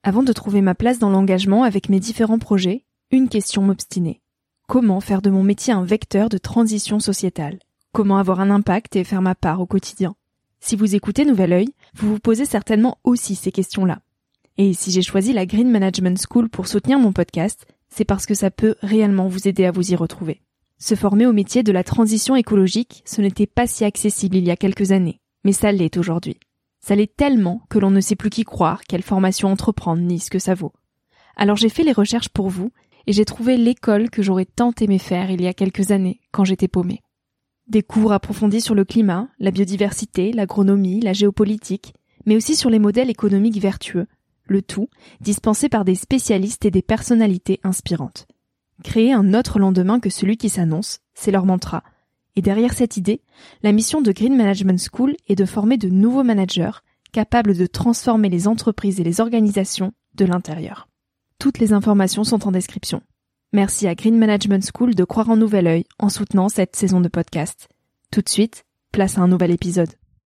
Avant de trouver ma place dans l'engagement avec mes différents projets, une question m'obstinait. Comment faire de mon métier un vecteur de transition sociétale ? Comment avoir un impact et faire ma part au quotidien ? Si vous écoutez Nouvel Œil, vous vous posez certainement aussi ces questions-là. Et si j'ai choisi la Green Management School pour soutenir mon podcast, c'est parce que ça peut réellement vous aider à vous y retrouver. Se former au métier de la transition écologique, ce n'était pas si accessible il y a quelques années, mais ça l'est aujourd'hui. Ça l'est tellement que l'on ne sait plus qui croire, quelle formation entreprendre, ni ce que ça vaut. Alors j'ai fait les recherches pour vous, et j'ai trouvé l'école que j'aurais tant aimé faire il y a quelques années, quand j'étais paumée. Des cours approfondis sur le climat, la biodiversité, l'agronomie, la géopolitique, mais aussi sur les modèles économiques vertueux, le tout dispensé par des spécialistes et des personnalités inspirantes. Créer un autre lendemain que celui qui s'annonce, c'est leur mantra. Et derrière cette idée, la mission de Green Management School est de former de nouveaux managers capables de transformer les entreprises et les organisations de l'intérieur. Toutes les informations sont en description. Merci à Green Management School de croire en Nouvel Œil en soutenant cette saison de podcast. Tout de suite, place à un nouvel épisode.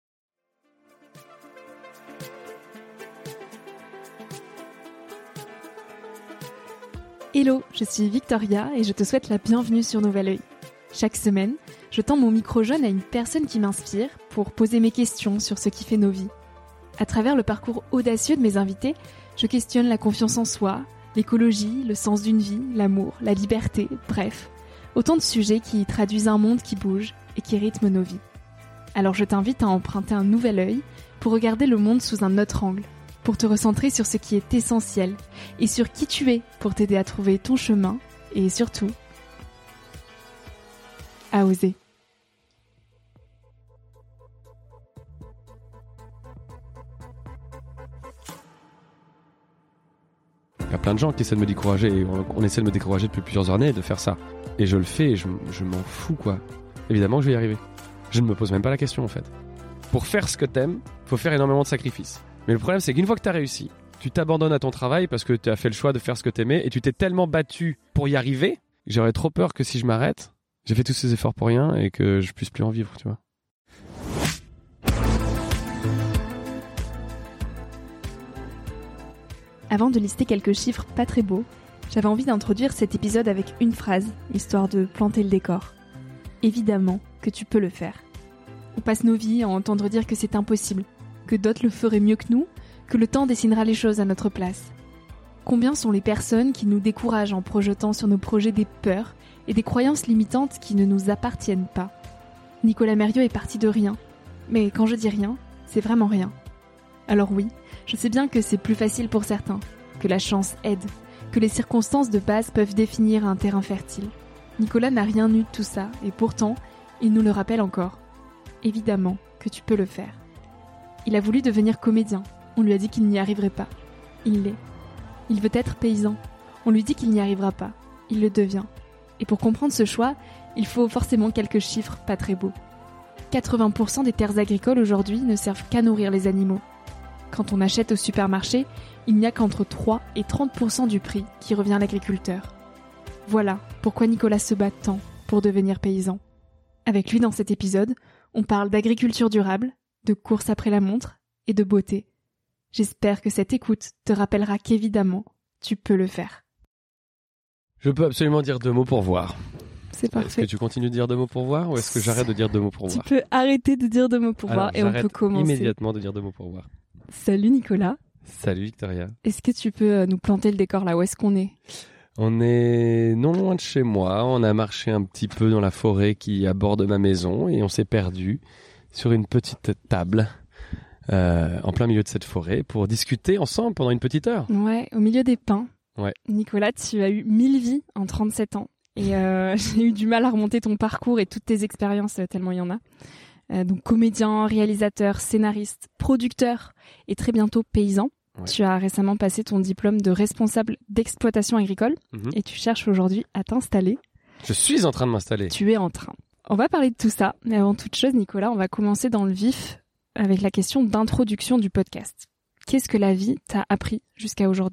Hello, je suis Victoria et je te souhaite la bienvenue sur Nouvel Œil. Chaque semaine, je tends mon micro jaune à une personne qui m'inspire pour poser mes questions sur ce qui fait nos vies. À travers le parcours audacieux de mes invités, je questionne la confiance en soi, l'écologie, le sens d'une vie, l'amour, la liberté, bref, autant de sujets qui traduisent un monde qui bouge et qui rythme nos vies. Alors je t'invite à emprunter un nouvel œil pour regarder le monde sous un autre angle, pour te recentrer sur ce qui est essentiel et sur qui tu es pour t'aider à trouver ton chemin et surtout à oser. Il y a plein de gens qui essaient de me décourager et on essaie de me décourager depuis plusieurs années de faire ça. Et je le fais et je m'en fous quoi. Évidemment que je vais y arriver. Je ne me pose même pas la question en fait. Pour faire ce que t'aimes, faut faire énormément de sacrifices. Mais le problème c'est qu'une fois que t'as réussi, tu t'abandonnes à ton travail parce que tu as fait le choix de faire ce que t'aimais et tu t'es tellement battu pour y arriver que j'aurais trop peur que si je m'arrête, j'ai fait tous ces efforts pour rien et que je puisse plus en vivre, tu vois. Avant de lister quelques chiffres pas très beaux, j'avais envie d'introduire cet épisode avec une phrase, histoire de planter le décor. Évidemment que tu peux le faire. On passe nos vies à entendre dire que c'est impossible, que d'autres le feraient mieux que nous, que le temps dessinera les choses à notre place. Combien sont les personnes qui nous découragent en projetant sur nos projets des peurs et des croyances limitantes qui ne nous appartiennent pas. Nicolas Mérieux est parti de rien. Mais quand je dis rien, c'est vraiment rien. Alors oui, je sais bien que c'est plus facile pour certains, que la chance aide, que les circonstances de base peuvent définir un terrain fertile. Nicolas n'a rien eu de tout ça, et pourtant, il nous le rappelle encore. Évidemment que tu peux le faire. Il a voulu devenir comédien, on lui a dit qu'il n'y arriverait pas. Il l'est. Il veut être paysan, on lui dit qu'il n'y arrivera pas. Il le devient. Et pour comprendre ce choix, il faut forcément quelques chiffres pas très beaux. 80% des terres agricoles aujourd'hui ne servent qu'à nourrir les animaux. Quand on achète au supermarché, il n'y a qu'entre 3 et 30% du prix qui revient à l'agriculteur. Voilà pourquoi Nicolas se bat tant pour devenir paysan. Avec lui dans cet épisode, on parle d'agriculture durable, de course après la montre et de beauté. J'espère que cette écoute te rappellera qu'évidemment, tu peux le faire. Je peux absolument dire 2 mots pour voir. C'est parfait. Est-ce que tu continues de dire 2 mots pour voir ou est-ce que j'arrête de dire 2 mots pour voir ? Tu peux arrêter de dire 2 mots pour voir et on peut commencer. Immédiatement de dire 2 mots pour voir. Salut Nicolas. Salut Victoria. Est-ce que tu peux nous planter le décor là ? Où est-ce qu'on est ? On est non loin de chez moi. On a marché un petit peu dans la forêt qui aborde ma maison et on s'est perdu sur une petite table en plein milieu de cette forêt pour discuter ensemble pendant une petite heure. Ouais, au milieu des pins. Ouais. Nicolas, tu as eu 1000 vies en 37 ans. Et j'ai eu du mal à remonter ton parcours et toutes tes expériences, tellement il y en a. Donc comédien, réalisateur, scénariste, producteur et très bientôt paysan. Ouais. Tu as récemment passé ton diplôme de responsable d'exploitation agricole et tu cherches aujourd'hui à t'installer. Je suis en train de m'installer. Tu es en train. On va parler de tout ça, mais avant toute chose, Nicolas, on va commencer dans le vif avec la question d'introduction du podcast. Qu'est-ce que la vie t'a appris jusqu'à aujourd'hui ?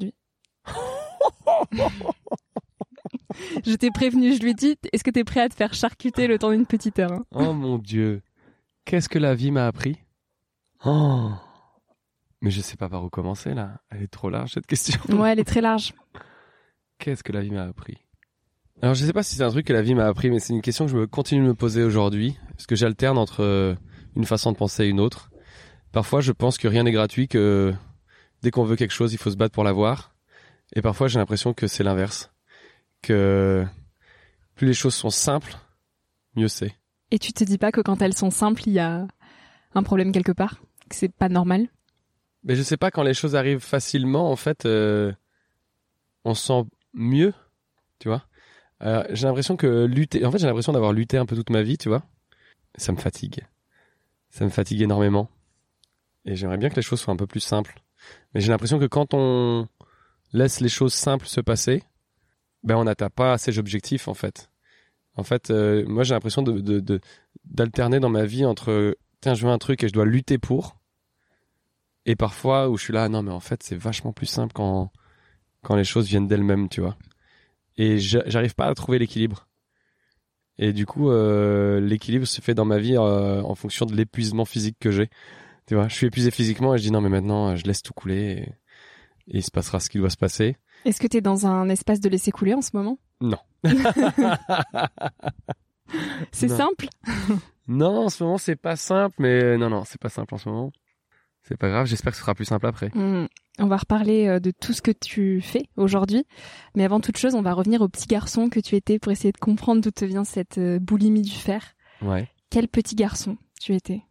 Je t'ai prévenu, je lui ai dit, est-ce que t'es prêt à te faire charcuter le temps d'une petite heure hein ? Oh mon Dieu, qu'est-ce que la vie m'a appris ? Oh, Mais je sais pas par où commencer là. Elle est trop large cette question. Ouais, elle est très large. Qu'est-ce que la vie m'a appris? Alors je sais pas si c'est un truc que la vie m'a appris, mais c'est une question que je continue de me poser aujourd'hui, parce que j'alterne entre une façon de penser et une autre. Parfois je pense que rien n'est gratuit, que dès qu'on veut quelque chose, il faut se battre pour l'avoir. Et parfois j'ai l'impression que c'est l'inverse. Que plus les choses sont simples, mieux c'est. Et tu te dis pas que quand elles sont simples, il y a un problème quelque part? Que c'est pas normal? Mais je sais pas, quand les choses arrivent facilement, en fait, on se sent mieux, tu vois. J'ai l'impression que j'ai l'impression d'avoir lutté un peu toute ma vie, tu vois. Ça me fatigue. Ça me fatigue énormément. Et j'aimerais bien que les choses soient un peu plus simples. Mais j'ai l'impression que quand on laisse les choses simples se passer, ben on n'atteint pas ces objectifs, en fait. En fait, moi j'ai l'impression d'alterner dans ma vie entre tiens, je veux un truc et je dois lutter pour, et parfois où je suis là, non mais en fait c'est vachement plus simple quand les choses viennent d'elles-mêmes, tu vois. Et j'arrive pas à trouver l'équilibre. Et du coup, l'équilibre se fait dans ma vie en fonction de l'épuisement physique que j'ai. Tu vois, je suis épuisé physiquement et je dis non mais maintenant je laisse tout couler et il se passera ce qui doit se passer. Est-ce que t'es dans un espace de laisser couler en ce moment? Non. C'est non. simple? Non, en ce moment c'est pas simple, mais non, c'est pas simple en ce moment. C'est pas grave, j'espère que ce sera plus simple après. On va reparler de tout ce que tu fais aujourd'hui, mais avant toute chose, on va revenir au petit garçon que tu étais pour essayer de comprendre d'où te vient cette boulimie du fer. Ouais. Quel petit garçon tu étais?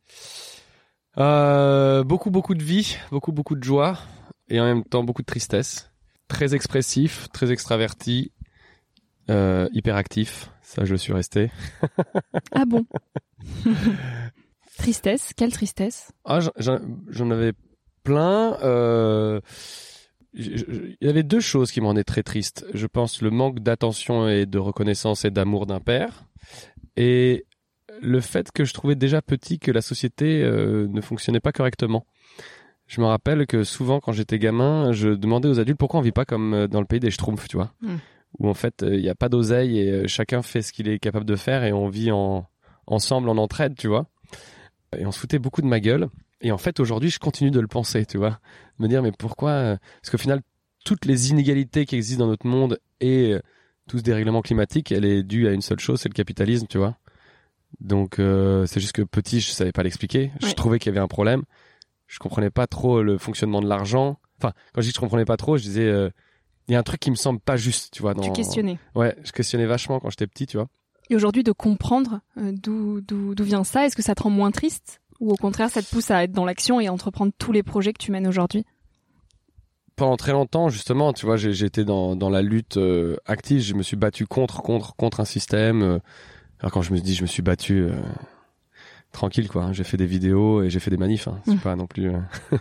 Beaucoup de vie, beaucoup de joie, et en même temps beaucoup de tristesse. Très expressif, très extraverti, hyperactif, ça je le suis resté. Ah bon? Tristesse, quelle tristesse? Ah, j'en avais plein. Il y avait deux choses qui me rendaient très triste. Je pense le manque d'attention et de reconnaissance et d'amour d'un père, et le fait que je trouvais déjà petit que la société ne fonctionnait pas correctement. Je me rappelle que souvent, quand j'étais gamin, je demandais aux adultes pourquoi on vit pas comme dans le pays des Schtroumpfs, tu vois, où en fait il y a pas d'oseille et chacun fait ce qu'il est capable de faire et on vit ensemble en entraide, tu vois. Et on se foutait beaucoup de ma gueule. Et en fait, aujourd'hui, je continue de le penser, tu vois, de me dire mais pourquoi? Parce qu'au final, toutes les inégalités qui existent dans notre monde et tout ce dérèglement climatique, elle est due à une seule chose, c'est le capitalisme, tu vois. Donc c'est juste que petit, je savais pas l'expliquer. Je trouvais qu'il y avait un problème. Je comprenais pas trop le fonctionnement de l'argent. Enfin, quand je dis que je comprenais pas trop, je disais il y a un truc qui me semble pas juste, tu vois. Tu questionnais. Ouais, je questionnais vachement quand j'étais petit, tu vois. Et aujourd'hui, de comprendre d'où vient ça, est-ce que ça te rend moins triste ou au contraire, ça te pousse à être dans l'action et à entreprendre tous les projets que tu mènes aujourd'hui? Pendant très longtemps, justement, tu vois, j'étais dans la lutte active. Je me suis battu contre un système. Alors quand je me suis battu tranquille, quoi. J'ai fait des vidéos et j'ai fait des manifs. Hein. C'est pas non plus.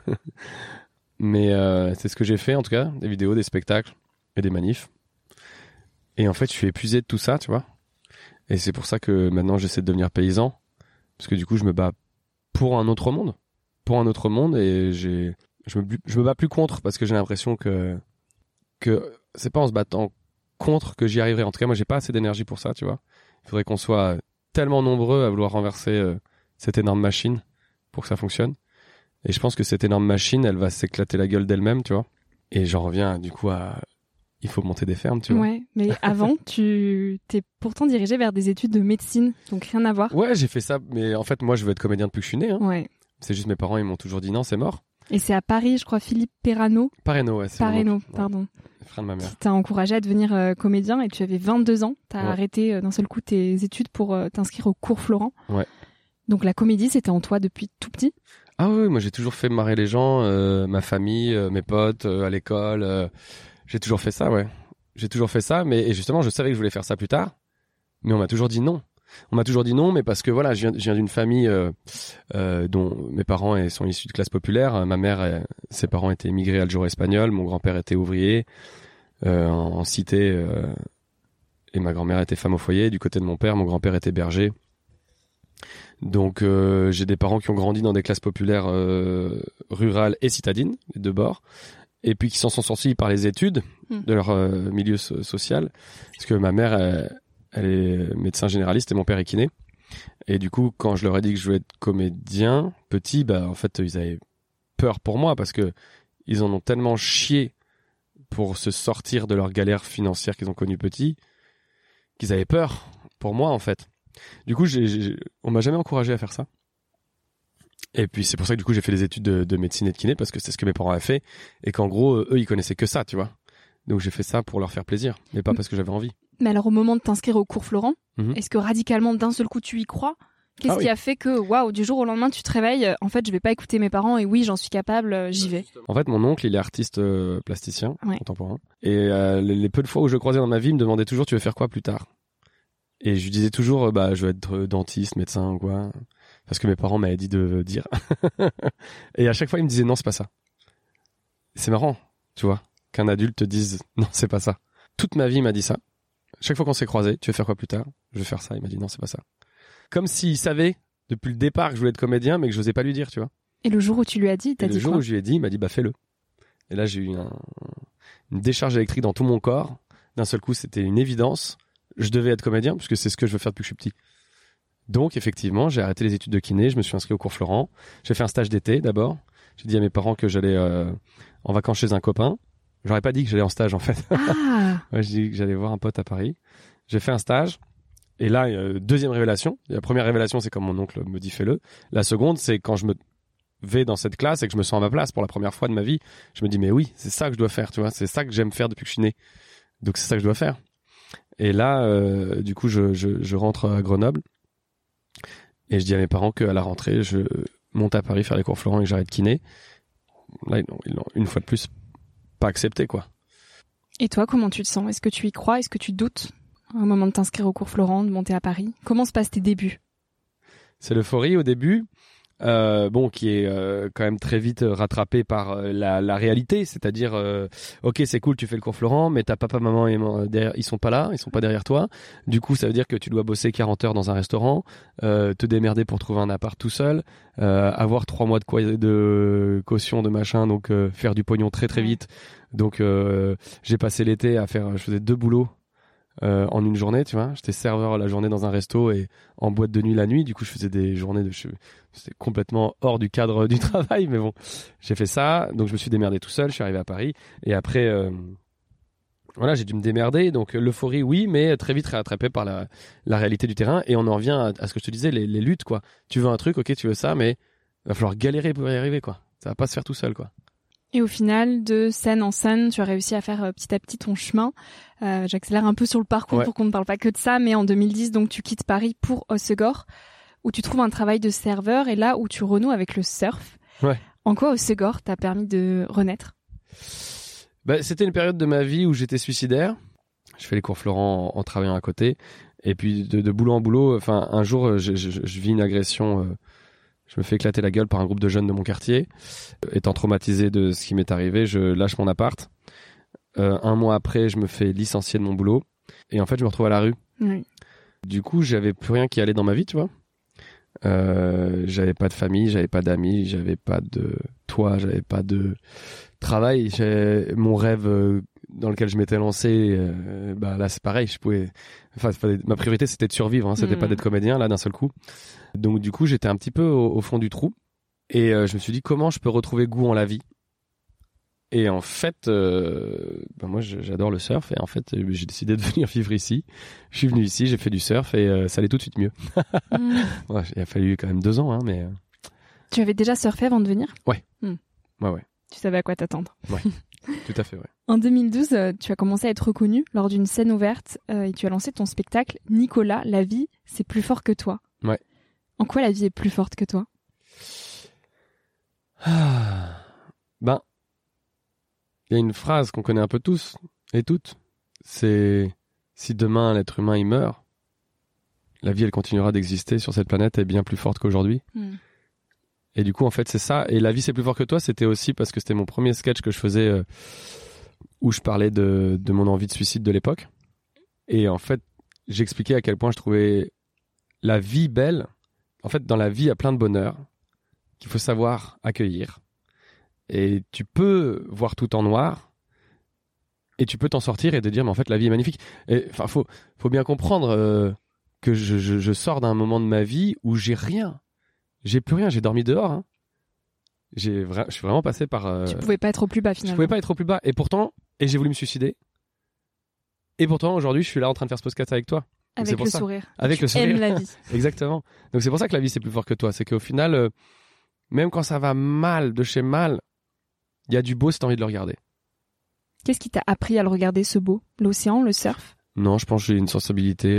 Mais c'est ce que j'ai fait, en tout cas, des vidéos, des spectacles et des manifs. Et en fait, je suis épuisé de tout ça, tu vois. Et c'est pour ça que maintenant, j'essaie de devenir paysan, parce que du coup, je me bats pour un autre monde, et je me bats plus contre, parce que j'ai l'impression que c'est pas en se battant contre que j'y arriverai. En tout cas, moi, j'ai pas assez d'énergie pour ça, tu vois. Il faudrait qu'on soit tellement nombreux à vouloir renverser cette énorme machine pour que ça fonctionne. Et je pense que cette énorme machine, elle va s'éclater la gueule d'elle-même, tu vois. Et j'en reviens du coup à il faut monter des fermes, tu vois. Ouais, mais avant, tu t'es pourtant dirigé vers des études de médecine, donc rien à voir. Ouais, j'ai fait ça, mais en fait, moi, je veux être comédien depuis que je suis né. Hein. Ouais. C'est juste mes parents, ils m'ont toujours dit non, c'est mort. Et c'est à Paris, je crois, Philippe Perrano. Parreno, ouais. Parreno, pardon. Le frère de ma mère. Qui t'a encouragé à devenir comédien et tu avais 22 ans. T'as Ouais. arrêté d'un seul coup tes études pour t'inscrire au cours Florent. Ouais. Donc la comédie, c'était en toi depuis tout petit? Ah oui, moi j'ai toujours fait marrer les gens, ma famille, mes potes, à l'école. J'ai toujours fait ça, ouais. J'ai toujours fait ça, mais et justement, je savais que je voulais faire ça plus tard, mais on m'a toujours dit non. On m'a toujours dit non, mais parce que voilà, je viens d'une famille dont mes parents sont issus de classe populaire. Ma mère, ses parents étaient immigrés algéro-espagnols, mon grand-père était ouvrier en cité, et ma grand-mère était femme au foyer. Du côté de mon père, mon grand-père était berger. Donc j'ai des parents qui ont grandi dans des classes populaires rurales et citadines, les deux bords, et puis qui s'en sont sortis par les études de leur milieu social, parce que ma mère elle est médecin généraliste et mon père est kiné. Et du coup, quand je leur ai dit que je voulais être comédien petit, bah en fait ils avaient peur pour moi parce que ils en ont tellement chié pour se sortir de leur galère financière qu'ils ont connue petit, qu'ils avaient peur pour moi en fait. Du coup, on m'a jamais encouragé à faire ça. Et puis c'est pour ça que du coup j'ai fait les études de médecine et de kiné parce que c'est ce que mes parents avaient fait et qu'en gros eux ils connaissaient que ça, tu vois. Donc j'ai fait ça pour leur faire plaisir, mais pas parce que j'avais envie. Mais alors au moment de t'inscrire au cours Florent, est-ce que radicalement d'un seul coup tu y crois ? Qu'est-ce qui a fait que, waouh, du jour au lendemain, tu te réveilles, en fait, je vais pas écouter mes parents et oui, j'en suis capable, j'y vais. En fait, mon oncle, il est artiste plasticien contemporain. Et les peu de fois où je le croisais dans ma vie, il me demandait toujours, tu veux faire quoi plus tard ? Et je lui disais toujours, je veux être dentiste, médecin ou quoi. Parce que mes parents m'avaient dit de dire. Et à chaque fois, il me disait, non, c'est pas ça. C'est marrant, tu vois, qu'un adulte te dise, non, c'est pas ça. Toute ma vie, il m'a dit ça. Chaque fois qu'on s'est croisés, tu veux faire quoi plus tard ? Je veux faire ça. Il m'a dit, non, c'est pas ça. Comme s'il savait depuis le départ que je voulais être comédien, mais que je n'osais pas lui dire, tu vois. Et le jour où tu lui as dit, t'as dit quoi ? Le jour où je lui ai dit, il m'a dit, fais-le. Et là, j'ai eu une décharge électrique dans tout mon corps. D'un seul coup, c'était une évidence. Je devais être comédien, puisque c'est ce que je veux faire depuis que je suis petit. Donc, effectivement, j'ai arrêté les études de kiné, je me suis inscrit au cours Florent. J'ai fait un stage d'été, d'abord. J'ai dit à mes parents que j'allais en vacances chez un copain. J'aurais pas dit que j'allais en stage, en fait. Ah. Ouais, j'ai dit que j'allais voir un pote à Paris. J'ai fait un stage. Et là, deuxième révélation. La première révélation, c'est quand mon oncle me dit fais-le. La seconde, c'est quand je me vais dans cette classe et que je me sens à ma place pour la première fois de ma vie. Je me dis mais oui, c'est ça que je dois faire, tu vois. C'est ça que j'aime faire depuis que je suis né. Donc c'est ça que je dois faire. Et là, du coup, je rentre à Grenoble et je dis à mes parents qu'à la rentrée, je monte à Paris faire les cours Florent et que j'arrête kiné. Là, ils l'ont une fois de plus pas accepté, quoi. Et toi, comment tu te sens ? Est-ce que tu y crois ? Est-ce que tu doutes ? Au moment de t'inscrire au cours Florent, de monter à Paris. Comment se passent tes débuts ? C'est l'euphorie au début, qui est quand même très vite rattrapée par la réalité, c'est-à-dire ok, c'est cool, tu fais le cours Florent, mais ta papa, maman ils sont pas là, ils sont pas derrière toi. Du coup, ça veut dire que tu dois bosser 40 heures dans un restaurant, te démerder pour trouver un appart tout seul, avoir 3 mois de caution de machin, donc faire du pognon très très vite. Donc j'ai passé l'été je faisais 2 boulots. En une journée, tu vois, j'étais serveur la journée dans un resto et en boîte de nuit la nuit. Du coup, je faisais des journées c'était complètement hors du cadre du travail, mais bon, j'ai fait ça. Donc, je me suis démerdé tout seul. Je suis arrivé à Paris et après, j'ai dû me démerder. Donc, l'euphorie, oui, mais très vite rattrapé par la réalité du terrain. Et on en revient à ce que je te disais, les luttes, quoi. Tu veux un truc, ok, tu veux ça, mais il va falloir galérer pour y arriver, quoi. Ça va pas se faire tout seul, quoi. Et au final, de scène en scène, tu as réussi à faire petit à petit ton chemin. J'accélère un peu sur le parcours pour qu'on ne parle pas que de ça, mais en 2010, donc tu quittes Paris pour Hossegor, où tu trouves un travail de serveur et là où tu renoues avec le surf. Ouais. En quoi Hossegor t'a permis de renaître ? C'était une période de ma vie où j'étais suicidaire. Je fais les cours Florent en travaillant à côté. Et puis de boulot en boulot, un jour, je vis une agression... Je me fais éclater la gueule par un groupe de jeunes de mon quartier. Étant traumatisé de ce qui m'est arrivé, je lâche mon appart. 1 mois après, je me fais licencier de mon boulot. Et en fait, je me retrouve à la rue. Oui. Du coup, j'avais plus rien qui allait dans ma vie, tu vois. J'avais pas de famille, j'avais pas d'amis, j'avais pas de toit, j'avais pas de travail. Mon rêve dans lequel je m'étais lancé, là c'est pareil. Ma priorité c'était de survivre, c'était pas d'être comédien là d'un seul coup. Donc du coup j'étais un petit peu au fond du trou et je me suis dit comment je peux retrouver goût en la vie. Et en fait, moi j'adore le surf et en fait j'ai décidé de venir vivre ici. Je suis venu ici, j'ai fait du surf et ça allait tout de suite mieux. Ouais, il a fallu quand même 2 ans, mais. Tu avais déjà surfé avant de venir ? Ouais. Ouais. Tu savais à quoi t'attendre. Ouais, tout à fait, ouais. En 2012, tu as commencé à être reconnu lors d'une scène ouverte et tu as lancé ton spectacle Nicolas, la vie, c'est plus fort que toi. Ouais. En quoi la vie est plus forte que toi ? Il y a une phrase qu'on connaît un peu tous et toutes. C'est si demain l'être humain il meurt, la vie elle continuera d'exister sur cette planète et est bien plus forte qu'aujourd'hui. Et du coup en fait c'est ça. Et la vie c'est plus fort que toi, c'était aussi parce que c'était mon premier sketch que je faisais où je parlais de mon envie de suicide de l'époque. Et en fait j'expliquais à quel point je trouvais la vie belle. En fait dans la vie il y a plein de bonheur qu'il faut savoir accueillir. Et tu peux voir tout en noir et tu peux t'en sortir et te dire mais en fait la vie est magnifique. Et enfin faut bien comprendre que je sors d'un moment de ma vie où j'ai rien. J'ai plus rien, j'ai dormi dehors Je suis vraiment passé par... Tu pouvais pas être au plus bas Je finalement. pouvais pas être au plus bas. Et pourtant, j'ai voulu me suicider. Et pourtant, aujourd'hui, je suis là en train de faire ce podcast avec toi. Donc, c'est Avec pour le ça. sourire. Avec Tu le sourire. aimes la vie. Exactement. Donc c'est pour ça que la vie c'est plus fort que toi. C'est qu'au final, même quand ça va mal, de chez mal, il y a du beau si t'as envie de le regarder. Qu'est-ce qui t'a appris à le regarder, ce beau? L'océan, le surf? Non, je pense que j'ai une sensibilité.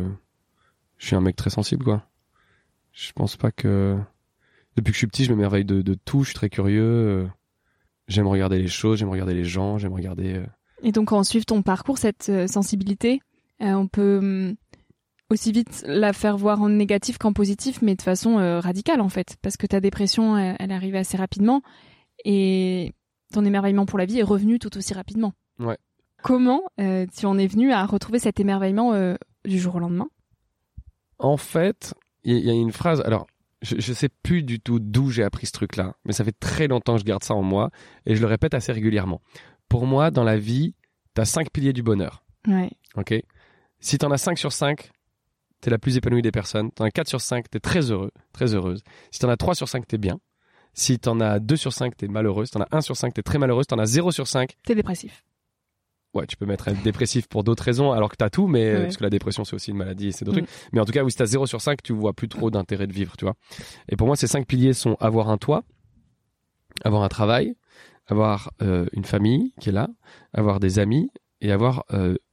Je suis un mec très sensible, quoi. Je pense pas que... Depuis que je suis petit, je m'émerveille de tout. Je suis très curieux. J'aime regarder les choses, j'aime regarder les gens, j'aime regarder... Et donc, quand on suit ton parcours, cette sensibilité, on peut aussi vite la faire voir en négatif qu'en positif, mais de façon radicale, en fait. Parce que ta dépression, elle arrive assez rapidement. Et ton émerveillement pour la vie est revenu tout aussi rapidement. Ouais. Comment tu en es venu à retrouver cet émerveillement du jour au lendemain? En fait, il y a une phrase... Alors, je sais plus du tout d'où j'ai appris ce truc-là, mais ça fait très longtemps que je garde ça en moi, et je le répète assez régulièrement. Pour moi, dans la vie, t'as 5 piliers du bonheur. Ouais. Ok. Si t'en as 5 sur 5, t'es la plus épanouie des personnes. T'en as 4 sur 5, t'es très heureux, très heureuse. Si t'en as 3 sur 5, t'es bien. Si t'en as 2 sur 5, t'es malheureuse. Si t'en as 1 sur 5, t'es très malheureuse. Si t'en as 0 sur 5, T'es dépressif. ouais, tu peux être dépressif pour d'autres raisons, alors que t'as tout, mais Ouais. parce que la dépression, c'est aussi une maladie et c'est d'autres Mm. trucs. Mais en tout cas, oui, si t'as 0 sur 5, tu vois plus trop d'intérêt de vivre, tu vois. Et pour moi, ces 5 piliers sont avoir un toit, avoir un travail, avoir une famille qui est là, avoir des amis et avoir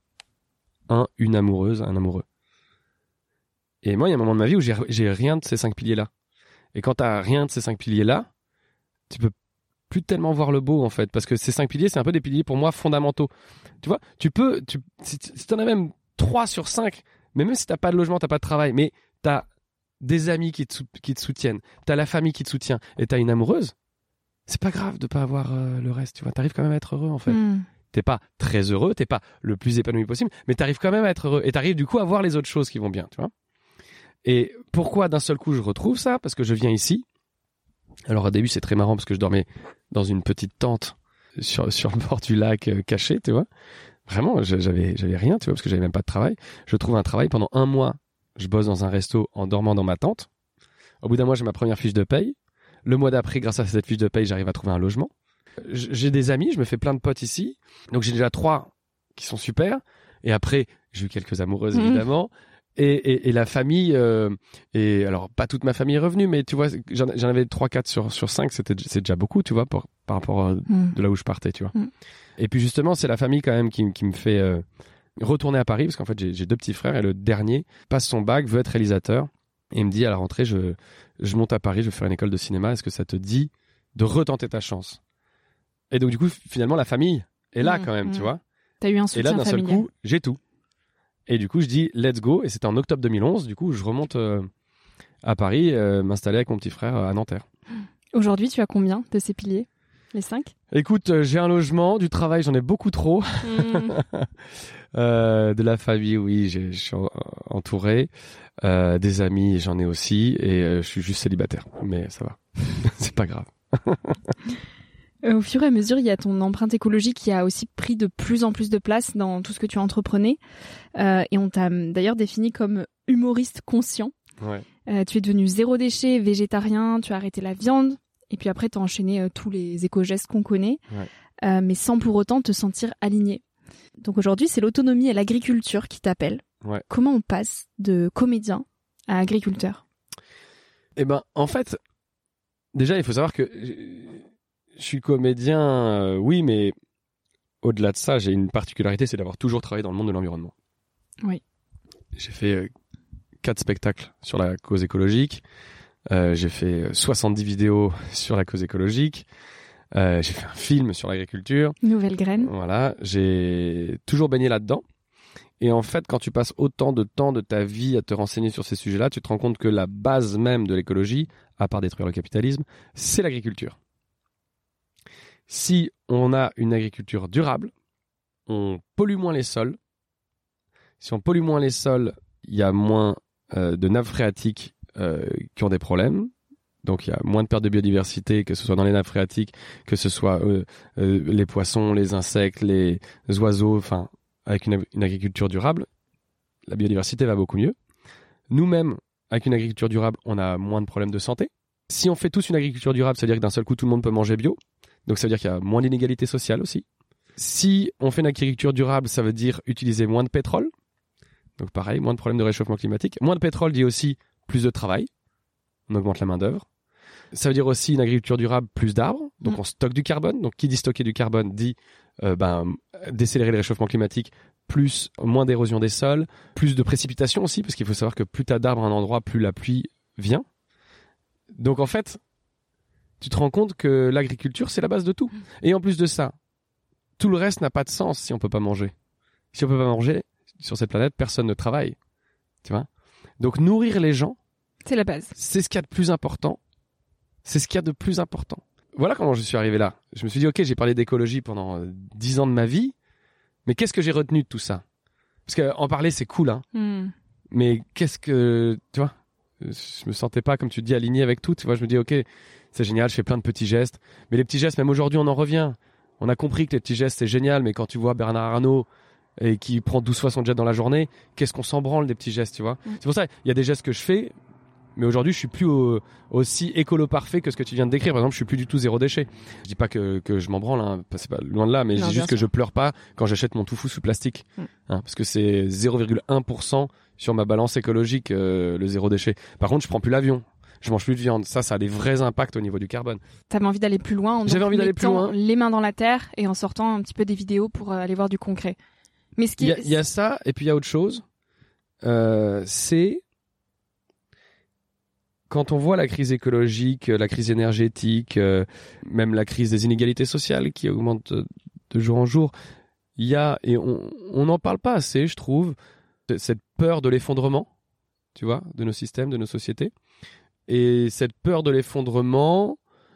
une amoureuse, un amoureux. Et moi, il y a un moment de ma vie où j'ai rien de ces 5 piliers-là. Et quand t'as rien de ces 5 piliers-là, tu peux plus tellement voir le beau, en fait. Parce que ces 5 piliers, c'est un peu des piliers, pour moi, fondamentaux. Tu vois, si t'en as même 3 sur 5, mais même si t'as pas de logement, t'as pas de travail, mais t'as des amis qui te soutiennent, t'as la famille qui te soutient, et t'as une amoureuse, c'est pas grave de pas avoir le reste, tu vois. T'arrives quand même à être heureux, en fait. Mm. T'es pas très heureux, t'es pas le plus épanoui possible, mais t'arrives quand même à être heureux. Et t'arrives du coup à voir les autres choses qui vont bien, tu vois. Et pourquoi d'un seul coup je retrouve ça? Parce que je viens ici. Alors au début c'est très marrant parce que je dormais dans une petite tente sur le bord du lac caché, tu vois. Vraiment, j'avais rien, tu vois, parce que j'avais même pas de travail. Je trouve un travail pendant 1 mois. Je bosse dans un resto en dormant dans ma tente. Au bout d'un mois, j'ai ma première fiche de paye. Le mois d'après, grâce à cette fiche de paye, j'arrive à trouver un logement. J'ai des amis, je me fais plein de potes ici. Donc j'ai déjà 3 qui sont super. Et après, j'ai eu quelques amoureuses, évidemment. Et la famille, et alors pas toute ma famille est revenue, mais tu vois, j'en avais 3-4 sur 5, c'est déjà beaucoup, tu vois, par rapport de là où je partais, tu vois. Et puis justement, c'est la famille quand même qui me fait retourner à Paris, parce qu'en fait j'ai 2 petits frères, et le dernier passe son bac, veut être réalisateur, et il me dit à la rentrée, je monte à Paris, je vais faire une école de cinéma, est-ce que ça te dit de retenter ta chance? Et donc du coup, finalement, la famille est là quand même, tu vois. T'as eu un Et soutien là, d'un seul familial. coup, j'ai tout. Et du coup, je dis let's go. Et c'était en octobre 2011. Du coup, je remonte à Paris, m'installer avec mon petit frère à Nanterre. Aujourd'hui, tu as combien de ces piliers? Les 5? Écoute, j'ai un logement, du travail, j'en ai beaucoup trop. De la famille, oui, je suis entouré. Des amis, j'en ai aussi. Et je suis juste célibataire. Mais ça va. C'est pas grave. Au fur et à mesure, il y a ton empreinte écologique qui a aussi pris de plus en plus de place dans tout ce que tu entreprenais. Et on t'a d'ailleurs défini comme humoriste conscient. Ouais. Tu es devenu 0 déchet, végétarien, tu as arrêté la viande. Et puis après, tu as enchaîné tous les éco-gestes qu'on connaît, mais sans pour autant te sentir aligné. Donc aujourd'hui, c'est l'autonomie et l'agriculture qui t'appellent. Ouais. Comment on passe de comédien à agriculteur? Eh ben, en fait, déjà, il faut savoir que je suis comédien, oui, mais au-delà de ça, j'ai une particularité, c'est d'avoir toujours travaillé dans le monde de l'environnement. Oui. J'ai fait 4 spectacles sur la cause écologique. J'ai fait 70 vidéos sur la cause écologique. J'ai fait un film sur l'agriculture. Nouvelle graine. Voilà, j'ai toujours baigné là-dedans. Et en fait, quand tu passes autant de temps de ta vie à te renseigner sur ces sujets-là, tu te rends compte que la base même de l'écologie, à part détruire le capitalisme, c'est l'agriculture. Si on a une agriculture durable, on pollue moins les sols. Si on pollue moins les sols, il y a moins de nappes phréatiques qui ont des problèmes. Donc il y a moins de perte de biodiversité, que ce soit dans les nappes phréatiques, que ce soit les poissons, les insectes, les oiseaux. Enfin, avec une agriculture durable, la biodiversité va beaucoup mieux. Nous-mêmes, avec une agriculture durable, on a moins de problèmes de santé. Si on fait tous une agriculture durable, ça veut dire que d'un seul coup, tout le monde peut manger bio. Donc ça veut dire qu'il y a moins d'inégalités sociales aussi. Si on fait une agriculture durable, ça veut dire utiliser moins de pétrole. Donc pareil, moins de problèmes de réchauffement climatique. Moins de pétrole dit aussi plus de travail. On augmente la main-d'œuvre. Ça veut dire aussi une agriculture durable, plus d'arbres. Donc on stocke du carbone. Donc qui dit stocker du carbone dit décélérer le réchauffement climatique, plus moins d'érosion des sols, plus de précipitations aussi, parce qu'il faut savoir que plus tu as d'arbres à un endroit, plus la pluie vient. Donc en fait, tu te rends compte que l'agriculture, c'est la base de tout. Et en plus de ça, tout le reste n'a pas de sens si on peut pas manger. Si on peut pas manger, sur cette planète, personne ne travaille. Tu vois ? Donc nourrir les gens, c'est la base. C'est ce qu'il y a de plus important. C'est ce qu'il y a de plus important. Voilà comment je suis arrivé là. Je me suis dit, ok, j'ai parlé d'écologie pendant 10 ans de ma vie, mais qu'est-ce que j'ai retenu de tout ça ? Parce qu'en parler, c'est cool, hein. Mais qu'est-ce que... Tu vois ? Je me sentais pas, comme tu dis, aligné avec tout. Tu vois, je me dis, ok, c'est génial, je fais plein de petits gestes. Mais les petits gestes, même aujourd'hui, on en revient. On a compris que les petits gestes, c'est génial, mais quand tu vois Bernard Arnault et qui prend 12 fois son jet dans la journée, qu'est-ce qu'on s'en branle des petits gestes, tu vois ? C'est pour ça, il y a des gestes que je fais, mais aujourd'hui, je suis plus aussi écolo parfait que ce que tu viens de décrire. Par exemple, je suis plus du tout zéro déchet. Je dis pas que je m'en branle, hein, c'est pas loin de là, mais je dis juste que je pleure pas quand j'achète mon tofu sous plastique. Hein, parce que c'est 0,1% sur ma balance écologique, le zéro déchet. Par contre, je prends plus l'avion. Je mange plus de viande. Ça a des vrais impacts au niveau du carbone. T'avais envie d'aller plus loin. J'avais envie d'aller plus loin. Les mains dans la terre et en sortant un petit peu des vidéos pour aller voir du concret. Mais il y a ça, et puis il y a autre chose. C'est quand on voit la crise écologique, la crise énergétique, même la crise des inégalités sociales qui augmente de jour en jour, il y a, et on n'en parle pas assez, je trouve, cette peur de l'effondrement, tu vois, de nos systèmes, de nos sociétés. Et cette peur de l'effondrement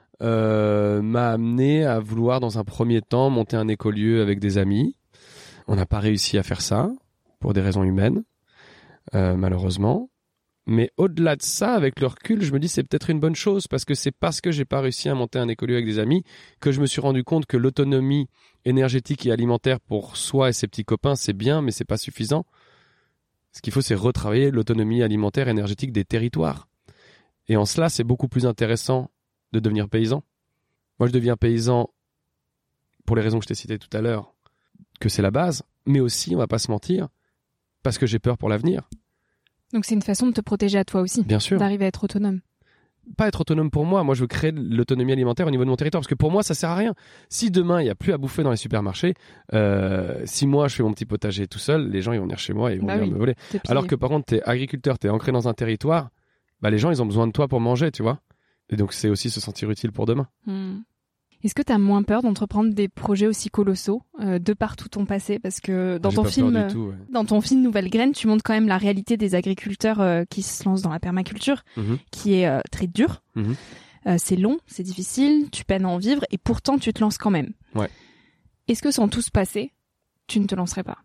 m'a amené à vouloir, dans un premier temps, monter un écolieu avec des amis. On n'a pas réussi à faire ça, pour des raisons humaines, malheureusement. Mais au-delà de ça, avec le recul, je me dis c'est peut-être une bonne chose, parce que c'est parce que j'ai pas réussi à monter un écolieu avec des amis que je me suis rendu compte que l'autonomie énergétique et alimentaire pour soi et ses petits copains, c'est bien, mais c'est pas suffisant. Ce qu'il faut, c'est retravailler l'autonomie alimentaire et énergétique des territoires. Et en cela, c'est beaucoup plus intéressant de devenir paysan. Moi, je deviens paysan pour les raisons que je t'ai citées tout à l'heure, que c'est la base, mais aussi, on va pas se mentir, parce que j'ai peur pour l'avenir. Donc c'est une façon de te protéger à toi aussi. Bien sûr. D'arriver à être autonome. Pas être autonome pour moi. Moi, je veux créer l'autonomie alimentaire au niveau de mon territoire. Parce que pour moi, ça sert à rien. Si demain, il n'y a plus à bouffer dans les supermarchés, si moi, je fais mon petit potager tout seul, les gens, ils vont venir chez moi et ils vont venir me voler. Alors que par contre, t'es agriculteur, t'es ancré dans un territoire, bah, les gens, ils ont besoin de toi pour manger, tu vois. Et donc, c'est aussi se sentir utile pour demain. Est-ce que tu as moins peur d'entreprendre des projets aussi colossaux de par tout ton passé ? Parce que dans ton film Nouvelle Graine, tu montres quand même la réalité des agriculteurs qui se lancent dans la permaculture, qui est très dure. C'est long, c'est difficile, tu peines à en vivre et pourtant tu te lances quand même. Ouais. Est-ce que sans tout se passer, tu ne te lancerais pas ?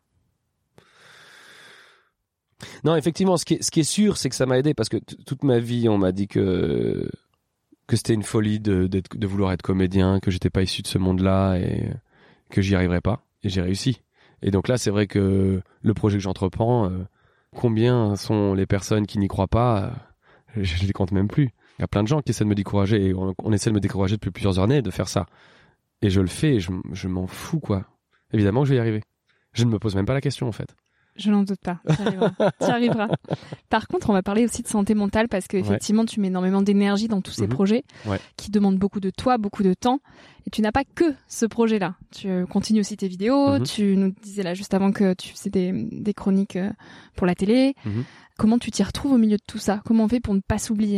Non, effectivement, ce qui est sûr, c'est que ça m'a aidé parce que toute ma vie, on m'a dit que c'était une folie de vouloir être comédien, que j'étais pas issu de ce monde-là et que j'y arriverais pas. Et j'ai réussi. Et donc là, c'est vrai que le projet que j'entreprends, combien sont les personnes qui n'y croient pas, je les compte même plus. Il y a plein de gens qui essaient de me décourager et on essaie de me décourager depuis plusieurs années de faire ça. Et je le fais et je m'en fous, quoi. Évidemment que je vais y arriver. Je ne me pose même pas la question, en fait. Je n'en doute pas, tu arriveras. Par contre, on va parler aussi de santé mentale parce qu'effectivement, tu mets énormément d'énergie dans tous ces projets qui demandent beaucoup de toi, beaucoup de temps. Et tu n'as pas que ce projet-là. Tu continues aussi tes vidéos. Tu nous disais là juste avant que tu faisais des chroniques pour la télé. Comment tu t'y retrouves au milieu de tout ça ? Comment on fait pour ne pas s'oublier ?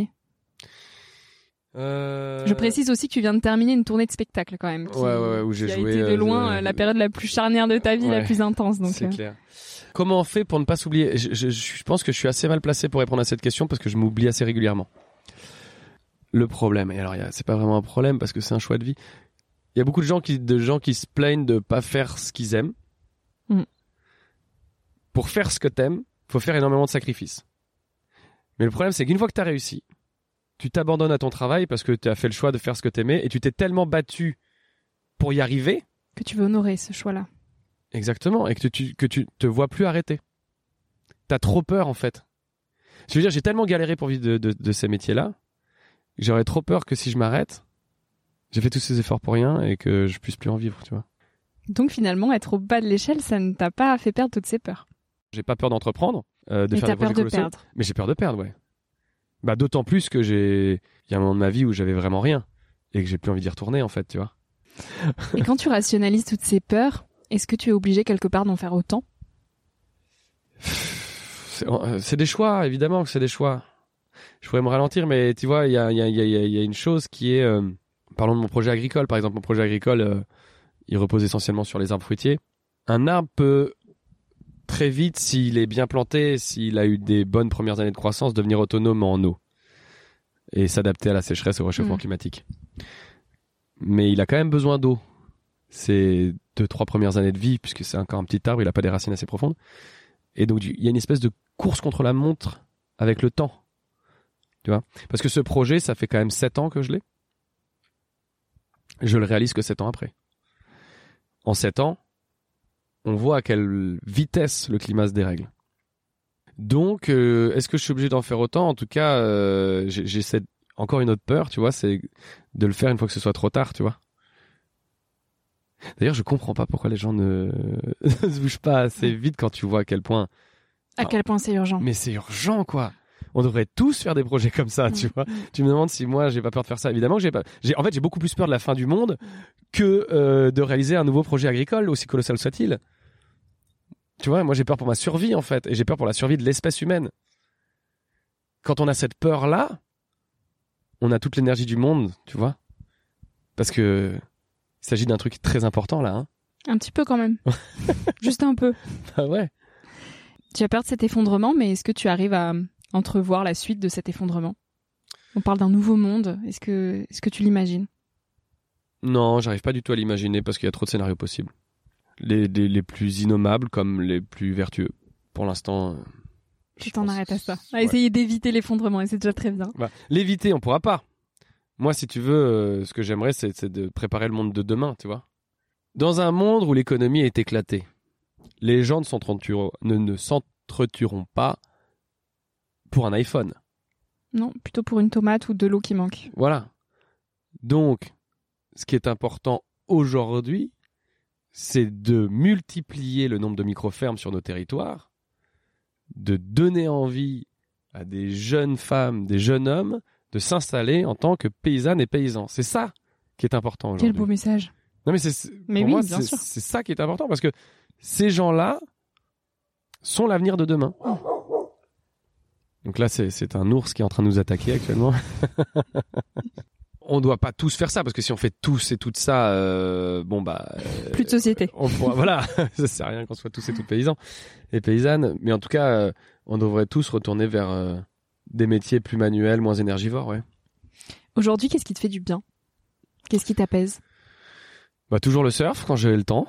Je précise aussi que tu viens de terminer une tournée de spectacle quand même. Où j'ai joué. Été de loin la période la plus charnière de ta vie, la plus intense. Donc, c'est clair. Comment on fait pour ne pas s'oublier ? Je pense que je suis assez mal placé pour répondre à cette question parce que je m'oublie assez régulièrement. Le problème, et alors c'est pas vraiment un problème parce que c'est un choix de vie. Il y a beaucoup de gens qui se plaignent de pas faire ce qu'ils aiment. Pour faire ce que t'aimes, faut faire énormément de sacrifices. Mais le problème, c'est qu'une fois que t'as réussi, tu t'abandonnes à ton travail parce que tu as fait le choix de faire ce que t'aimais et tu t'es tellement battu pour y arriver que tu veux honorer ce choix-là. Exactement, et que tu te vois plus arrêter. T'as trop peur, en fait. Je veux dire, j'ai tellement galéré pour vivre de ces métiers-là J'aurais trop peur que si je m'arrête, j'ai fait tous ces efforts pour rien et que je puisse plus en vivre, tu vois. Donc finalement, être au bas de l'échelle, ça ne t'a pas fait perdre toutes ces peurs. J'ai pas peur d'entreprendre, de Mais faire t'as des projets peur de colossaux, perdre. mais j'ai peur de perdre, ouais. Bah d'autant plus que il y a un moment de ma vie où j'avais vraiment rien et que j'ai plus envie d'y retourner en fait, tu vois. Et quand tu rationalises toutes ces peurs, est-ce que tu es obligé quelque part d'en faire autant ? C'est des choix, évidemment que c'est des choix. Je pourrais me ralentir, mais tu vois, il y a une chose qui est... parlons de mon projet agricole, par exemple. Mon projet agricole, il repose essentiellement sur les arbres fruitiers. Un arbre peut très vite, s'il est bien planté, s'il a eu des bonnes premières années de croissance, devenir autonome en eau et s'adapter à la sécheresse et au réchauffement climatique. Mais il a quand même besoin d'eau. Ces 2-3 premières années de vie, puisque c'est encore un petit arbre, il n'a pas des racines assez profondes. Et donc, il y a une espèce de course contre la montre avec le temps. Tu vois ? Parce que ce projet, ça fait quand même 7 ans que je l'ai. Je le réalise que 7 ans après. En 7 ans, on voit à quelle vitesse le climat se dérègle. Donc, est-ce que je suis obligé d'en faire autant ? En tout cas, j'essaie encore une autre peur, tu vois, c'est de le faire une fois que ce soit trop tard, tu vois. D'ailleurs, je comprends pas pourquoi les gens ne se bougent pas assez vite quand tu vois à quel point... À quel point c'est urgent. Mais c'est urgent, quoi. On devrait tous faire des projets comme ça, tu vois. Tu me demandes si moi, j'ai pas peur de faire ça. Évidemment que j'ai pas... En fait, j'ai beaucoup plus peur de la fin du monde que de réaliser un nouveau projet agricole, aussi colossal soit-il. Tu vois, moi, j'ai peur pour ma survie, en fait. Et j'ai peur pour la survie de l'espèce humaine. Quand on a cette peur-là, on a toute l'énergie du monde, tu vois. Parce que... il s'agit d'un truc très important, là. Hein. Un petit peu, quand même. Juste un peu. Ah ouais. Tu as peur de cet effondrement, mais est-ce que tu arrives à entrevoir la suite de cet effondrement ? On parle d'un nouveau monde. Est-ce que tu l'imagines ? Non, j'arrive pas du tout à l'imaginer parce qu'il y a trop de scénarios possibles. Les plus innommables comme les plus vertueux. Pour l'instant... tu t'en arrêtes à ça. À essayer d'éviter l'effondrement, et c'est déjà très bien. Bah, l'éviter, on pourra pas. Moi, si tu veux, ce que j'aimerais, c'est de préparer le monde de demain, tu vois. Dans un monde où l'économie est éclatée, les gens ne s'entretueront pas pour un iPhone. Non, plutôt pour une tomate ou de l'eau qui manque. Voilà. Donc, ce qui est important aujourd'hui, c'est de multiplier le nombre de micro-fermes sur nos territoires, de donner envie à des jeunes femmes, des jeunes hommes, de s'installer en tant que paysannes et paysans. C'est ça qui est important aujourd'hui. Quel beau message. Non, mais mais pour oui, moi, bien sûr. c'est ça qui est important parce que ces gens-là sont l'avenir de demain. Donc là, c'est un ours qui est en train de nous attaquer actuellement. On ne doit pas tous faire ça parce que si on fait tous et toutes ça, plus de société. Voilà, ça sert à rien qu'on soit tous et toutes paysans et paysannes. Mais en tout cas, on devrait tous retourner vers des métiers plus manuels, moins énergivores, ouais. Aujourd'hui, qu'est-ce qui te fait du bien ? Qu'est-ce qui t'apaise ? Bah, toujours le surf quand j'ai le temps.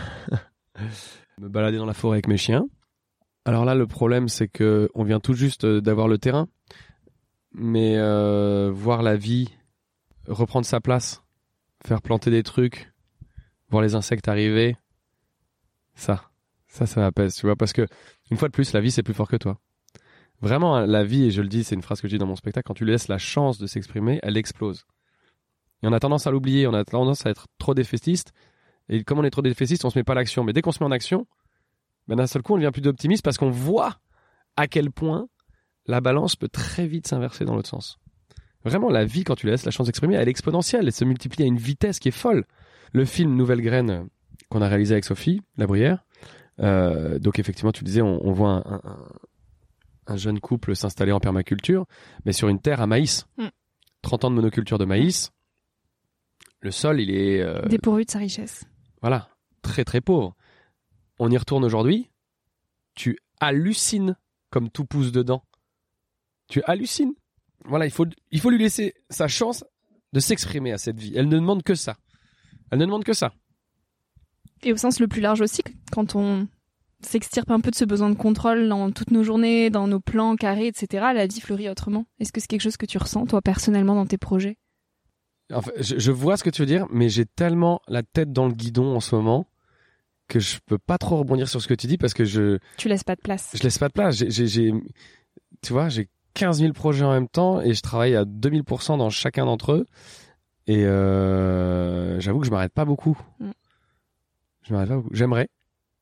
Me balader dans la forêt avec mes chiens. Alors là, le problème, c'est que on vient tout juste d'avoir le terrain. Mais voir la vie reprendre sa place, faire planter des trucs, voir les insectes arriver, ça m'apaise, tu vois, parce que une fois de plus, la vie, c'est plus fort que toi. Vraiment, la vie, et je le dis, c'est une phrase que je dis dans mon spectacle, quand tu lui laisses la chance de s'exprimer, elle explose. Et on a tendance à l'oublier, on a tendance à être trop défaitiste, et comme on est trop défaitiste, on se met pas à l'action. Mais dès qu'on se met en action, ben d'un seul coup, on devient plus optimiste parce qu'on voit à quel point la balance peut très vite s'inverser dans l'autre sens. Vraiment, la vie, quand tu lui laisses la chance d'exprimer, elle est exponentielle, elle se multiplie à une vitesse qui est folle. Le film Nouvelle Graine qu'on a réalisé avec Sophie Labruyère, donc effectivement, tu disais, on voit un jeune couple s'installer en permaculture, mais sur une terre à maïs. 30 ans de monoculture de maïs. Le sol, il est... dépourvu de sa richesse. Voilà, très très pauvre. On y retourne aujourd'hui, tu hallucines comme tout pousse dedans. Tu hallucines. Voilà, il faut lui laisser sa chance de s'exprimer à cette vie. Elle ne demande que ça. Elle ne demande que ça. Et au sens le plus large aussi, quand on s'extirpe un peu de ce besoin de contrôle dans toutes nos journées, dans nos plans carrés, etc., la vie fleurit autrement. Est-ce que c'est quelque chose que tu ressens, toi, personnellement, dans tes projets ? En fait, je vois ce que tu veux dire, mais j'ai tellement la tête dans le guidon en ce moment que je peux pas trop rebondir sur ce que tu dis parce que tu laisses pas de place. Je laisse pas de place. Tu vois, j'ai 15 000 projets en même temps et je travaille à 2000% dans chacun d'entre eux. Et j'avoue que je m'arrête pas beaucoup. Je m'arrête pas beaucoup. J'aimerais.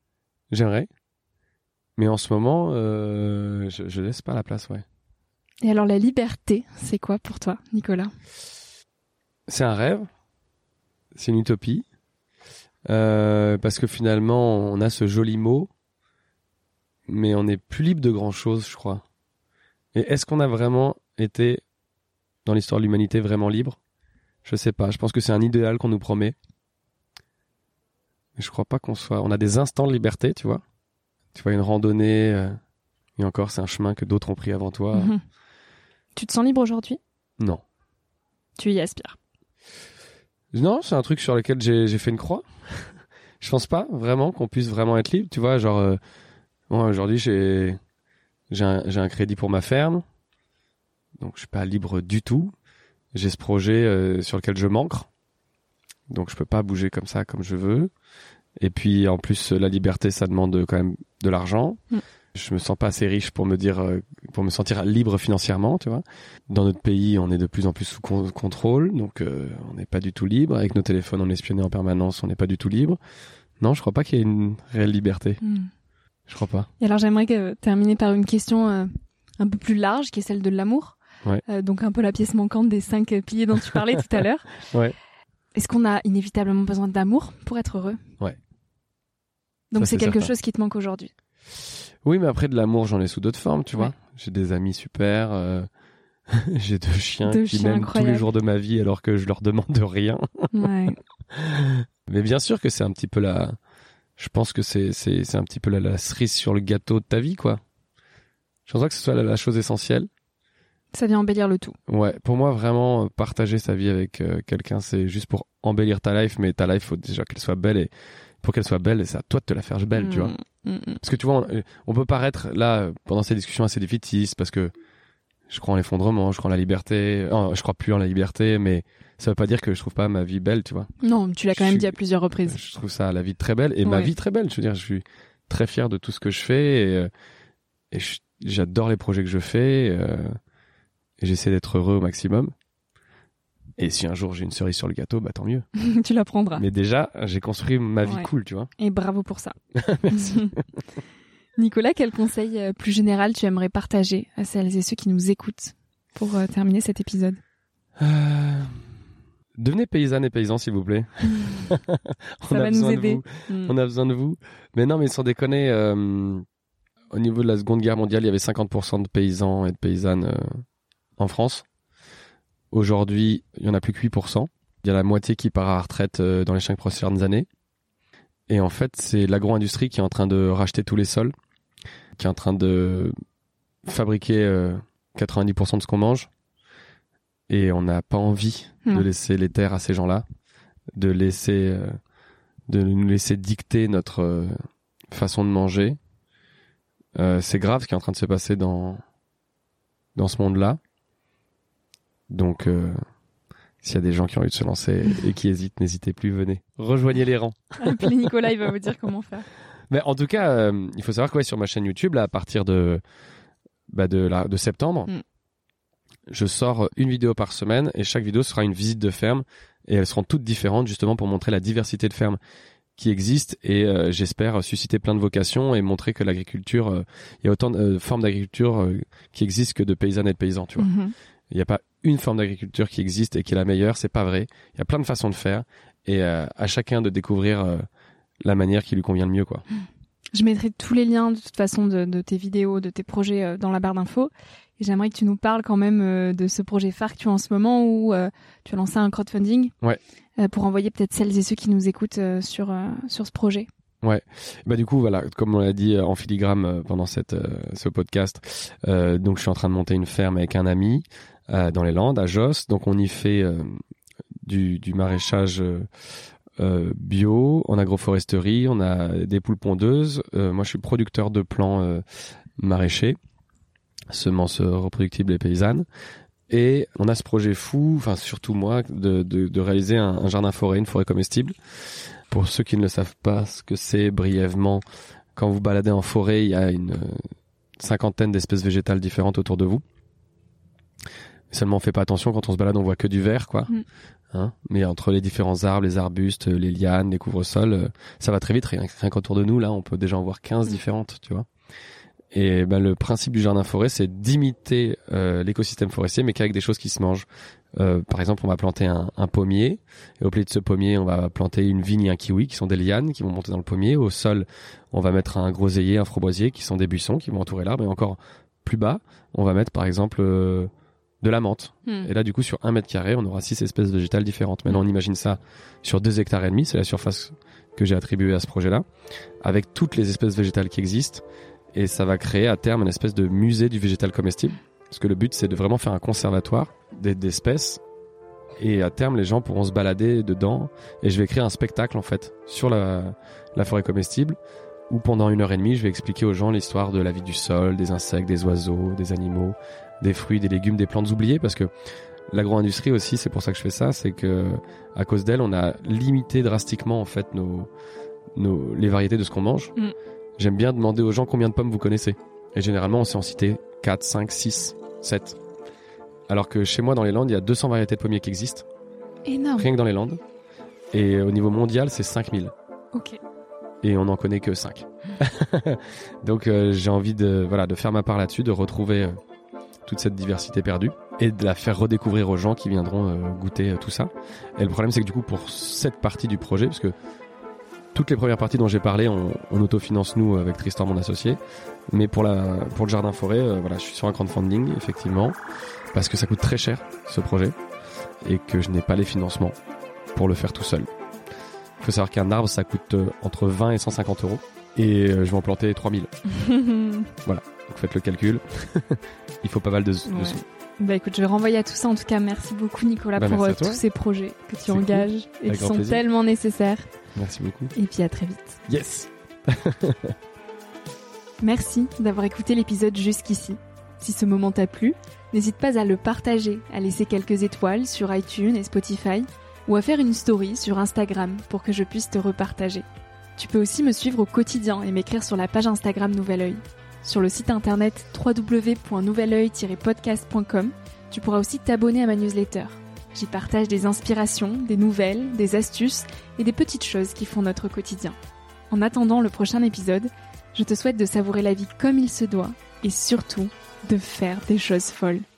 Mais en ce moment, je laisse pas la place, ouais. Et alors la liberté, c'est quoi pour toi, Nicolas ? C'est un rêve. C'est une utopie. Parce que finalement, on a ce joli mot, mais on n'est plus libre de grand-chose, je crois. Et est-ce qu'on a vraiment été, dans l'histoire de l'humanité, vraiment libre ? Je sais pas. Je pense que c'est un idéal qu'on nous promet. Mais je crois pas qu'on soit... On a des instants de liberté, tu vois. Tu vois, une randonnée, et encore, c'est un chemin que d'autres ont pris avant toi. Tu te sens libre aujourd'hui ? Non. Tu y aspires ? Non, c'est un truc sur lequel j'ai fait une croix. Je pense pas vraiment qu'on puisse vraiment être libre. Tu vois, genre, moi, aujourd'hui, j'ai un crédit pour ma ferme. Donc, je suis pas libre du tout. J'ai ce projet sur lequel je m'ancre. Donc, je peux pas bouger comme ça, comme je veux. Et puis, en plus, la liberté, ça demande quand même de l'argent. Je me sens pas assez riche pour me sentir libre financièrement, tu vois. Dans notre pays, on est de plus en plus sous contrôle, donc on n'est pas du tout libre. Avec nos téléphones, on est espionné en permanence, on n'est pas du tout libre. Non, je crois pas qu'il y ait une réelle liberté. Je crois pas. Et alors, j'aimerais terminer par une question un peu plus large, qui est celle de l'amour. Ouais. Donc un peu la pièce manquante des 5 piliers dont tu parlais tout à l'heure. Ouais. Est-ce qu'on a inévitablement besoin d'amour pour être heureux ? Ouais. Donc Ça, c'est quelque certain. chose qui te manque aujourd'hui. Oui, mais après de l'amour, j'en ai sous d'autres formes, tu vois. J'ai des amis super, j'ai 2 chiens qui m'aiment tous les jours de ma vie alors que je leur demande rien. Ouais. Mais bien sûr que c'est un petit peu je pense que c'est un petit peu la cerise sur le gâteau de ta vie, quoi. Je pense pas que ce soit la chose essentielle. Ça vient embellir le tout. Ouais, pour moi, vraiment, partager sa vie avec quelqu'un, c'est juste pour embellir ta life, mais ta life, faut déjà qu'elle soit belle, et pour qu'elle soit belle, c'est à toi de te la faire belle, tu vois. Parce que tu vois, on peut paraître, là, pendant ces discussions assez défaitistes, parce que je crois en l'effondrement, je crois en la liberté, je crois plus en la liberté, mais ça veut pas dire que je trouve pas ma vie belle, tu vois. Non, tu l'as quand même dit à plusieurs reprises. Je trouve ça, la vie très belle, et ma vie très belle, je veux dire, je suis très fier de tout ce que je fais, et j'adore les projets que je fais, et j'essaie d'être heureux au maximum. Et si un jour j'ai une cerise sur le gâteau, bah tant mieux. Tu la prendras. Mais déjà, j'ai construit ma vie cool, tu vois. Et bravo pour ça. Merci. Nicolas, quel conseil plus général tu aimerais partager à celles et ceux qui nous écoutent pour terminer cet épisode ? Devenez paysannes et paysans, s'il vous plaît. Ça va nous aider. On a besoin de vous. Mais non, mais sans déconner, au niveau de la Seconde Guerre mondiale, il y avait 50% de paysans et de paysannes en France. Aujourd'hui, il n'y en a plus que 8%. Il y a la moitié qui part à la retraite dans les 5 prochaines années. Et en fait, c'est l'agro-industrie qui est en train de racheter tous les sols, qui est en train de fabriquer 90% de ce qu'on mange. Et on n'a pas envie de laisser les terres à ces gens-là, de nous laisser dicter notre façon de manger. C'est grave ce qui est en train de se passer dans ce monde-là. Donc, s'il y a des gens qui ont envie de se lancer et qui hésitent, n'hésitez plus, venez. Rejoignez les rangs. Appelez Nicolas, il va vous dire comment faire. Mais en tout cas, il faut savoir que sur ma chaîne YouTube, là, à partir de septembre, je sors une vidéo par semaine et chaque vidéo sera une visite de ferme et elles seront toutes différentes justement pour montrer la diversité de fermes qui existent et j'espère susciter plein de vocations et montrer que l'agriculture, il y a autant de formes d'agriculture qui existent que de paysannes et de paysans, tu vois. Il n'y a pas une forme d'agriculture qui existe et qui est la meilleure, c'est pas vrai. Il y a plein de façons de faire et à chacun de découvrir la manière qui lui convient le mieux, quoi. Je mettrai tous les liens de toute façon de tes vidéos, de tes projets dans la barre d'infos. Et j'aimerais que tu nous parles quand même de ce projet phare que tu as en ce moment où tu as lancé un crowdfunding pour envoyer peut-être celles et ceux qui nous écoutent sur ce projet. Ouais. Bah du coup voilà, comme on l'a dit en filigrane pendant ce podcast, donc je suis en train de monter une ferme avec un ami dans les Landes, à Josse. Donc on y fait du maraîchage bio, en agroforesterie. On a des poules pondeuses. Moi je suis producteur de plants maraîchers, semences reproductibles et paysannes. Et on a ce projet fou, enfin surtout moi, de réaliser un jardin forêt, une forêt comestible. Pour ceux qui ne le savent pas ce que c'est brièvement, quand vous baladez en forêt, il y a une 50aine d'espèces végétales différentes autour de vous. Seulement on fait pas attention, quand on se balade on voit que du vert quoi. Hein, mais entre les différents arbres, les arbustes, les lianes, les couvre-sols, ça va très vite, rien qu'autour de nous là on peut déjà en voir 15 différentes, tu vois. Et le principe du jardin forêt, c'est d'imiter l'écosystème forestier, mais qu'avec des choses qui se mangent. Par exemple, on va planter un pommier, et au pied de ce pommier, on va planter une vigne et un kiwi, qui sont des lianes qui vont monter dans le pommier. Au sol, on va mettre un groseillier, un framboisier, qui sont des buissons qui vont entourer l'arbre. Et encore plus bas, on va mettre par exemple de la menthe. Et là, du coup, sur 1 mètre carré, on aura 6 espèces végétales différentes. Maintenant, on imagine ça sur 2,5 hectares, c'est la surface que j'ai attribuée à ce projet-là, avec toutes les espèces végétales qui existent. Et ça va créer à terme une espèce de musée du végétal comestible. Parce que le but, c'est de vraiment faire un conservatoire d'espèces. Et à terme, les gens pourront se balader dedans. Et je vais créer un spectacle, en fait, sur la forêt comestible, où pendant 1h30, je vais expliquer aux gens l'histoire de la vie du sol, des insectes, des oiseaux, des animaux, des fruits, des légumes, des plantes oubliées. Parce que l'agro-industrie aussi, c'est pour ça que je fais ça, c'est que à cause d'elle, on a limité drastiquement, en fait, les variétés de ce qu'on mange. J'aime bien demander aux gens combien de pommes vous connaissez. Et généralement, on sait en citer 4, 5, 6, 7. Alors que chez moi, dans les Landes, il y a 200 variétés de pommiers qui existent. Énorme. Rien que dans les Landes. Et au niveau mondial, c'est 5000. Ok. Et on n'en connaît que 5. Donc j'ai envie de faire ma part là-dessus, de retrouver toute cette diversité perdue et de la faire redécouvrir aux gens qui viendront goûter tout ça. Et le problème, c'est que du coup, pour cette partie du projet, parce que toutes les premières parties dont j'ai parlé, on autofinance nous avec Tristan, mon associé. Mais pour le jardin forêt, je suis sur un crowdfunding, effectivement, parce que ça coûte très cher, ce projet, et que je n'ai pas les financements pour le faire tout seul. Il faut savoir qu'un arbre, ça coûte entre 20 et 150 euros, et je vais en planter 3000. Voilà, donc faites le calcul. Il faut pas mal de sous. Écoute, je vais renvoyer à tout ça. En tout cas, merci beaucoup Nicolas pour tous ces projets que tu engages et qui sont tellement nécessaires. Merci beaucoup. Et puis à très vite. Yes. Merci d'avoir écouté l'épisode jusqu'ici. Si ce moment t'a plu, n'hésite pas à le partager, à laisser quelques étoiles sur iTunes et Spotify ou à faire une story sur Instagram pour que je puisse te repartager. Tu peux aussi me suivre au quotidien et m'écrire sur la page Instagram Nouvel Oeil. Sur le site internet www.nouveloeil-podcast.com, tu pourras aussi t'abonner à ma newsletter. J'y partage des inspirations, des nouvelles, des astuces et des petites choses qui font notre quotidien. En attendant le prochain épisode, je te souhaite de savourer la vie comme il se doit et surtout de faire des choses folles.